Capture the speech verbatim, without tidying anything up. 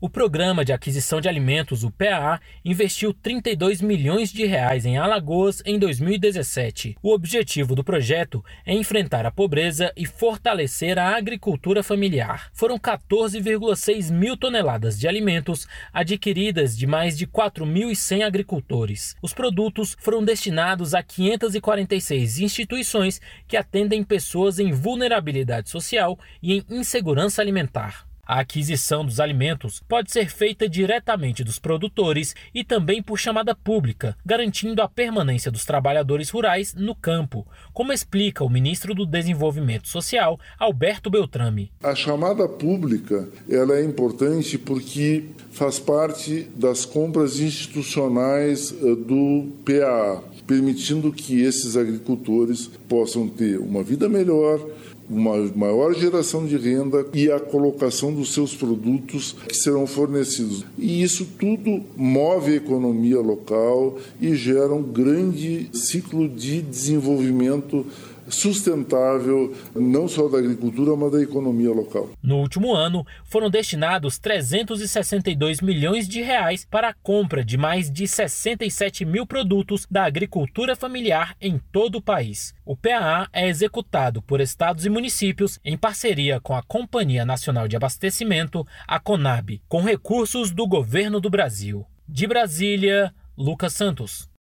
O Programa de Aquisição de Alimentos, o P A A, investiu trinta e dois milhões de reais em Alagoas em dois mil e dezessete. O objetivo do projeto é enfrentar a pobreza e fortalecer a agricultura familiar. Foram quatorze vírgula seis mil toneladas de alimentos adquiridas de mais de quatro mil e cem agricultores. Os produtos foram destinados a quinhentas e quarenta e seis instituições que atendem pessoas em vulnerabilidade social e em insegurança alimentar. A aquisição dos alimentos pode ser feita diretamente dos produtores e também por chamada pública, garantindo a permanência dos trabalhadores rurais no campo, como explica o ministro do Desenvolvimento Social, Alberto Beltrame. A chamada pública ela é importante porque faz parte das compras institucionais do P A A, permitindo que esses agricultores possam ter uma vida melhor, uma maior geração de renda e a colocação dos seus produtos que serão fornecidos. E isso tudo move a economia local e gera um grande ciclo de desenvolvimento sustentável, não só da agricultura, mas da economia local. No último ano, foram destinados trezentos e sessenta e dois milhões de reais para a compra de mais de sessenta e sete mil produtos da agricultura familiar em todo o país. O P A A é executado por estados e municípios em parceria com a Companhia Nacional de Abastecimento, a CONAB, com recursos do Governo do Brasil. De Brasília, Lucas Santos.